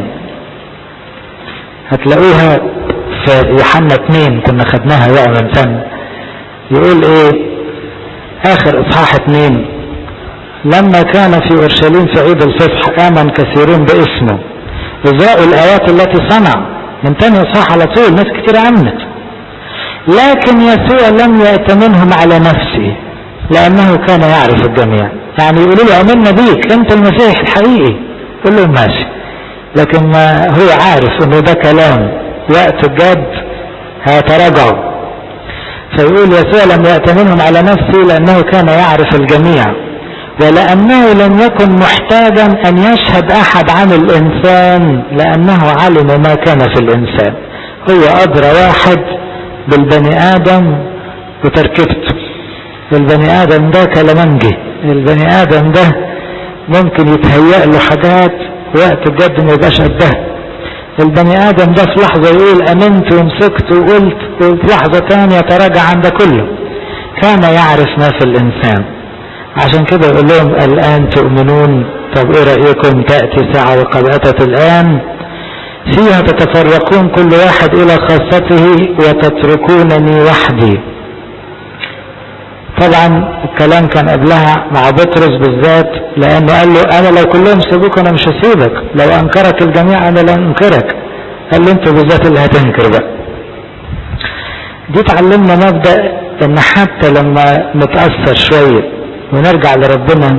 هتلاقوها في يوحنا 2 كنا خدناها بقى من سنة. يقول ايه اخر اصحاح 2؟ لما كان في اورشليم في عيد الفصح امن كثيرون باسمه اذ رأوا الايات التي صنع. من تاني اصحاح على طول ناس كتير امنت، لكن يسوع لم يأتمنهم على نفسه لأنه كان يعرف الجميع. يعني يقولوا له أمنا بيك أنت المسيح الحقيقي، يقول لهم ماشي، لكن ما هو عارف أنه ده كلام وقت الجد هيتراجعوا. فيقول يسوع لم يأتمنهم على نفسه لأنه كان يعرف الجميع، ولأنه لم يكن محتاجا أن يشهد أحد عن الإنسان لأنه علم ما كان في الإنسان. هو أدرى واحد بالبني آدم وتركيبته. البني آدم ده كلمنجي، البني آدم ده ممكن يتهيأ له حاجات وقت الجد ما يبقاش قدها. البني آدم ده في لحظة يقول أمنت ومسكت وقلت، وفي لحظة تانية تراجع عن ده كله. كان يعرف ما في الإنسان، عشان كده يقول لهم الآن تؤمنون؟ طب إيه رأيكم؟ تأتي ساعة وقد أتت الآن فيها تتفرقون كل واحد الى خاصته وتتركونني وحدي. طبعا الكلام كان قبلها مع بطرس بالذات، لانه قال له انا لو كلهم سيبوك انا مش هسيبك، لو انكرك الجميع انا لا انكرك. قال له انت بالذات اللي هتنكر بقى. دي تعلمنا مبدأ ان حتى لما نتأثر شوية ونرجع لربنا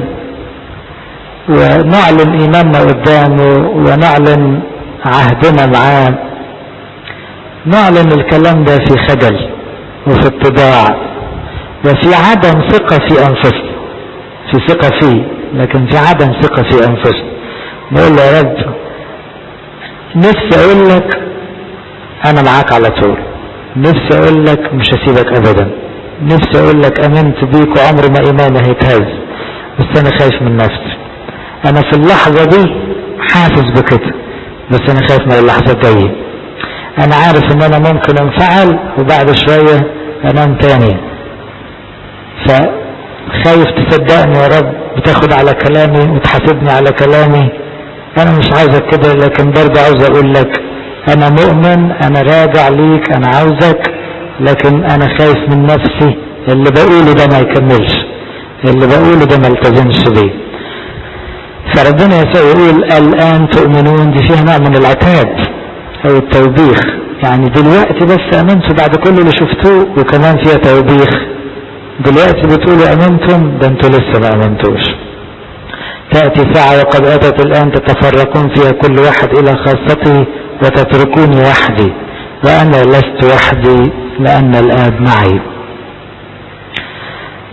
ونعلن ايماننا قدامه ونعلن عهدنا معاه، نعلن الكلام ده في خجل وفي اتباع وفي عدم ثقة في انفسنا. في ثقة فيه لكن في عدم ثقة في انفسنا. نقول له يا رب نفسي اقول لك انا معاك على طول، نفسي اقول لك مش هسيبك ابدا، نفسي اقول لك امنت بيك وعمر ما ايماني هيتهز، بس انا خايف من نفسي. انا في اللحظة دي حاسس بكده، بس انا خايف من اللحظة الجاية. انا عارف ان انا ممكن انفعل وبعد شوية انام تاني، فخايف تصدقني يا رب بتاخد على كلامي وتحاسبني على كلامي. انا مش عاوزك كده، لكن برضه عاوز اقول لك انا مؤمن، انا راجع ليك، انا عاوزك، لكن انا خايف من نفسي اللي بقوله ده ما يكملش، اللي بقوله ده ما التزمش بيه. فربنا يسوع يقول الآن تؤمنون، دي فيها نوع من العتاب او التوبيخ. يعني دلوقتي بس امنتوا بعد كل اللي شفتوه، وكمان فيها توبيخ. دلوقتي بتقولوا امنتم، ده انتوا لسه ما امنتوش. تأتي ساعة وقد أتت الآن تتفرقون فيها كل واحد إلى خاصته وتتركوني وحدي، وأنا لست وحدي لأن الآب معي.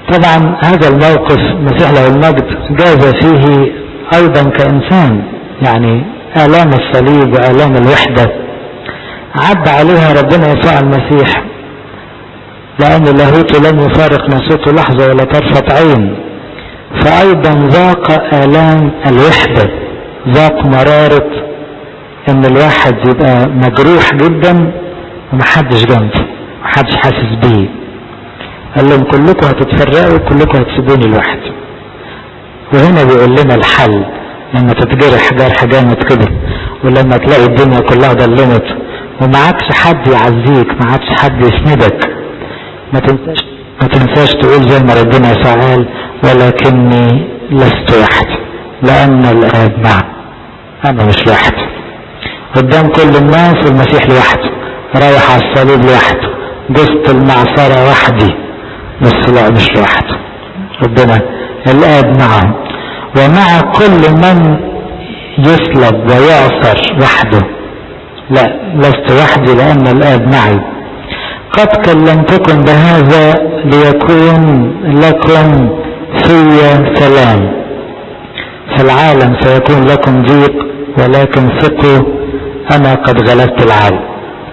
طبعا هذا الموقف مسيح له المجد جاز فيه ايضا كإنسان، يعني آلام الصليب وآلام الوحدة عدى عليها ربنا يسوع المسيح، لأن لاهوته لم يفارق ناسوته لحظة ولا طرفة عين، فأيضا ذاق آلام الوحدة، ذاق مرارة ان الواحد يبقى مجروح جدا ومحدش جنبه، محدش حاسس بيه. قال لهم كلكم هتتفرقوا، كلكم هتسيبوني لوحدي. وهنا بيقول لنا الحل لما تتجرح جرح جامد كده، ولما تلاقي الدنيا كلها ضلمت ومعكش حد يعزيك، معكش حد يسندك، ما تنساش تقول زي ما ربنا يسوع قال ولكني لست وحدي لأن الآب معي. أنا مش لوحدي قدام كل الناس، المسيح لوحده رايح على الصليب لوحده، جثة المعصرة وحدي، بس لا مش لوحده، ربنا الآب معه ومع كل من يصلب ويعصر وحده. لا لست وحدي لأن الآب معي. قد كلمتكم بهذا ليكون لكم في سلام، في العالم سيكون لكم ضيق ولكن ثقوا أنا قد غلبت العالم.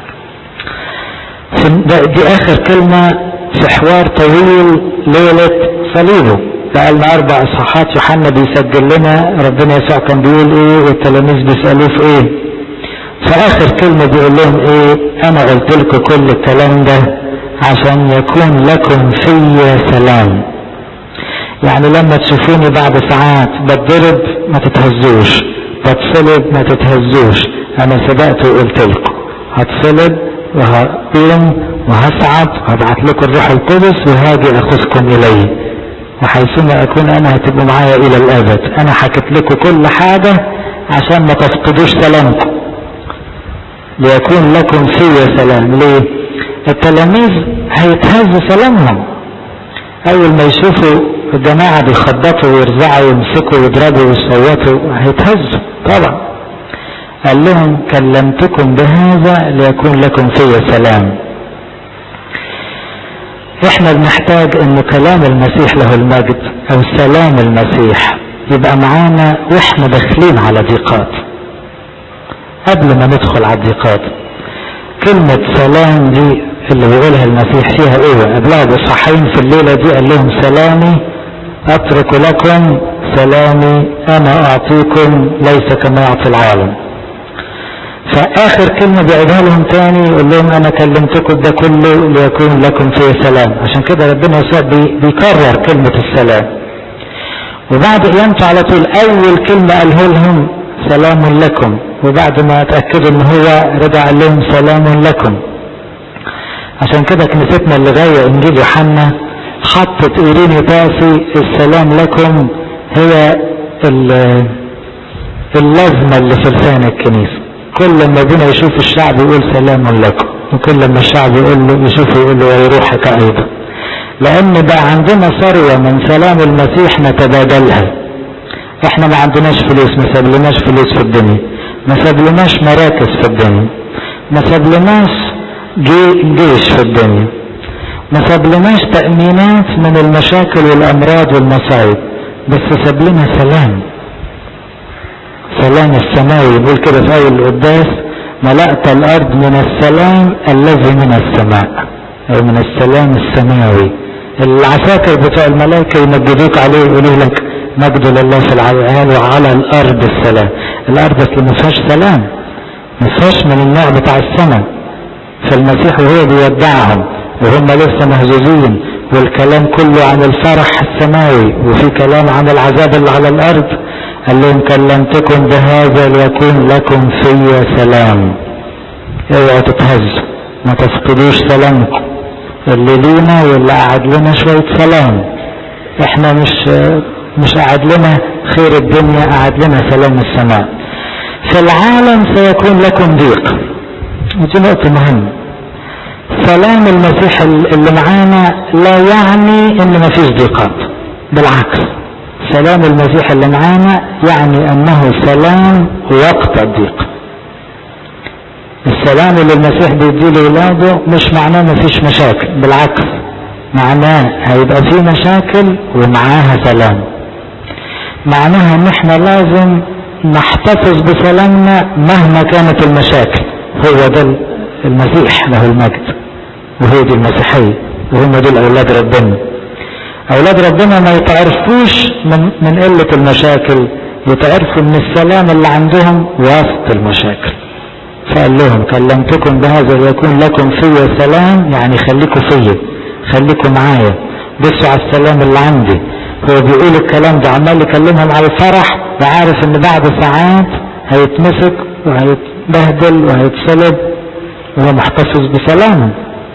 دي آخر كلمة في حوار طويل ليلة صليبه، بقالنا 4 إصحاحات يوحنا بيسجل لنا ربنا يسوع كان بيقول إيه والتلاميذ بيسألوه في إيه. فآخر كلمة بيقول لهم إيه؟ أنا قلت لكم كل الكلام ده عشان يكون لكم في سلام. يعني لما تشوفوني بعد ساعات بتضرب ما تتهزوش، بتصلب ما تتهزوش، انا سبقت وقلت لكم هتصلب وهقوم وهصعد وهبعت لكم الروح القدس وهاجي اخذكم الي، وحيثما اكون انا هتبقوا معايا الى الابد. انا حكيت لكم كل حاجة عشان ما تفقدوش سلامكم، ليكون لكم في سلام. ليه؟ التلاميذ هيتهز سلامهم اول ما يشوفوا الجماعة بيخبطوا ويرزعوا ويمسكوا ويضربوا ويصوتوا، هيتهزوا طبعا. قال لهم كلمتكم بهذا ليكون لكم في سلام. احنا بنحتاج ان كلام المسيح له المجد او سلام المسيح يبقى معانا واحنا داخلين على ضيقات، قبل ما ندخل على الضيقات. كلمة سلام دي اللي بيقولها المسيح فيها قوة. قبلها بصحين في الليلة دي قال لهم سلامي اترك لكم، سلامي انا اعطيكم، ليس كما يعطي العالم. فاخر كلمة بيعيدها لهم تاني يقول لهم انا كلمتكم ده كله ليكون لكم فيه سلام. عشان كده ربنا يسوع بيكرر كلمة السلام. وبعد قيامته على طول اول كلمة قاله لهم سلام لكم، وبعد ما اتأكدوا ان هو رجع قال لهم سلام لكم. عشان كده كنيستنا اللي جاية انجيل يوحنا حطت ايريني تاسي السلام لكم هي اللازمة اللي في لسان الكنيسة. كل ما بينا يشوف الشعب يقول سلام لكم، وكل ما الشعب يقول له يشوفه يقول له ويروحك ايضا، لان بقى عندنا ثروة من سلام المسيح نتبادلها. احنا ما عندناش فلوس، ما سابلناش فلوس في الدنيا، ما سابلناش مراكز في الدنيا، ما سابلناش جيش في الدنيا، ما سابلناش تأمينات من المشاكل والأمراض والمصايب، بس سابلنا سلام. سلام السماوي يقول كده في أول القداس ملأت الأرض من السلام الذي من السماء، أو من السلام السماوي. العساكر بتوع الملائكة يمجدوك عليه يقولوا لك مجد لله في العال وعلى الأرض السلام. الأرض اللي ما فيهاش سلام، ما فيهاش من النوع بتاع السماء. فالمسيح وهو بيودعهم وهم لسه مهزوزين والكلام كله عن الفرح السماوي وفي كلام عن العذاب اللي على الأرض، قال لهم كلمتكم بهذا ليكون لكم في سلام. اوعوا تتهزوا، ما تفقدوش سلامكم. اللي لينا واللي قعد لنا شوية سلام، احنا مش قعد لنا خير الدنيا، قعد لنا سلام السماء. في العالم سيكون لكم ضيق، ودي نقطة مهمة. سلام المسيح اللي معانا لا يعني ان ما فيش ضيقات، بالعكس سلام المسيح اللي معانا يعني انه سلام وقت الضيق. السلام اللي المسيح بيديه لاولاده مش معناه ما فيش مشاكل، بالعكس معناه هيبقى في مشاكل ومعاها سلام. معناها ان احنا لازم نحتفظ بسلامنا مهما كانت المشاكل. هو ده المسيح له المجد، وهي دي المسيحية، وهم دول اولاد ربنا. اولاد ربنا ما يتعرفوش من قلة المشاكل، يتعرفوا من السلام اللي عندهم وسط المشاكل. فقال لهم كلمتكم بهذا ليكون لكم في سلام، يعني خليكم فيا، خليكم معايا، بصوا على السلام اللي عندي. هو بيقول الكلام ده عمال يكلمهم على الفرح، وعارف ان بعد ساعات هيتمسك وهيتبهدل وهيتصلب، وهو محتفظ بسلامه.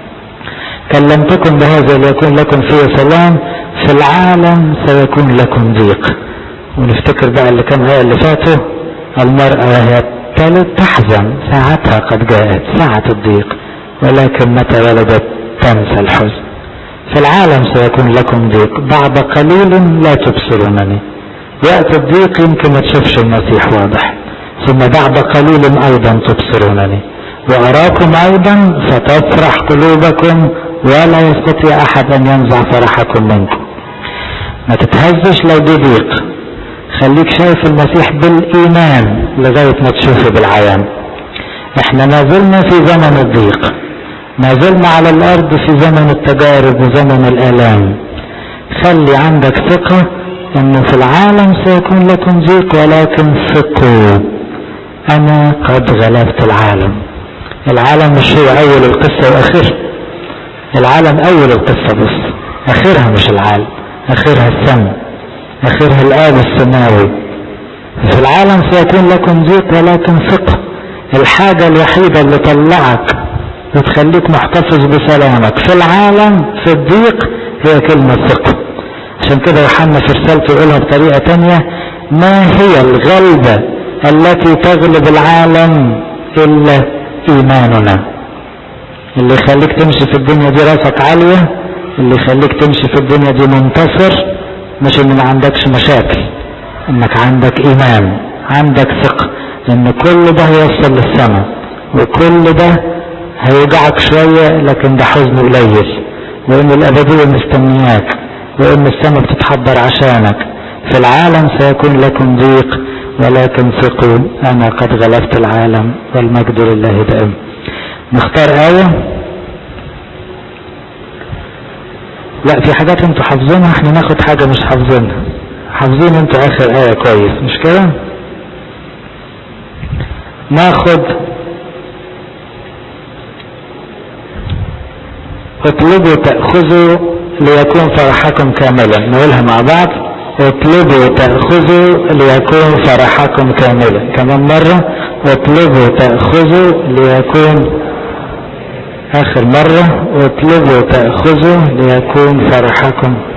كلمتكم بهذا ليكون لكم في سلام، في العالم سيكون لكم ضيق. ونفتكر بقى اللي كان الآية اللي فاتوا، المرأة وهي تحزن ساعتها قد جاءت ساعة الضيق، ولكن متى ولدت تنسى الحزن. في العالم سيكون لكم ضيق، بعد قليل لا تبصرونني. وقت الضيق يمكن ما تشوفش المسيح واضح، ثم بعد قليل ايضا تبصرونني، واراكم ايضا فتفرح قلوبكم، ولا يستطيع احد ان ينزع فرحكم منكم. ما تتهزش لو دي ضيق، خليك شايف المسيح بالايمان لغاية ما تشوفه بالعيان. احنا ما زلنا في زمن الضيق، ما زلنا على الارض في زمن التجارب وزمن الالام. خلي عندك ثقة انه في العالم سيكون لكم ضيق، ولكن ثقوا انا قد غلبت العالم. العالم مش هو اول القصة واخرها، العالم اول القصة بس، اخرها مش العالم، اخرها السماء، اخرها الاب السماوي. في العالم سيكون لكم ضيق ولكن ثقة. الحاجة الوحيدة اللي طلعك وتخليك محتفظ بسلامك في العالم في الضيق هي كلمة ثقة. عشان كده يوحنا في رسالته يقولها بطريقة تانية، ما هي الغلبة التي تغلب العالم الا ايماننا. اللي يخليك تمشي في الدنيا دي راسك عالية، اللي يخليك تمشي في الدنيا دي منتصر، مش ان ما عندكش مشاكل، انك عندك ايمان، عندك ثقة ان كل ده هيوصل للسماء، وكل ده هيوجعك شوية لكن ده حزن قليل، وان الابدية مستنياك، وان السماء بتتحضر عشانك. في العالم سيكون لكم ضيق ولكن ثقوا انا قد غلبت العالم، والمجد لله دائم. نختار آية. لا، في حاجات انتوا حافظينها، احنا ناخد حاجة مش حافظينها. حافظين انتوا اخر آية كويس مش كده؟ ناخد اطلبوا تأخذوا ليكون فرحكم كاملا. نقولها مع بعض، اطلبوا تأخذوا ليكون فرحكم كاملا. كمان مرة، اطلبوا تأخذوا ليكون، آخر مرة، اطلبوا تأخذوا ليكون فرحكم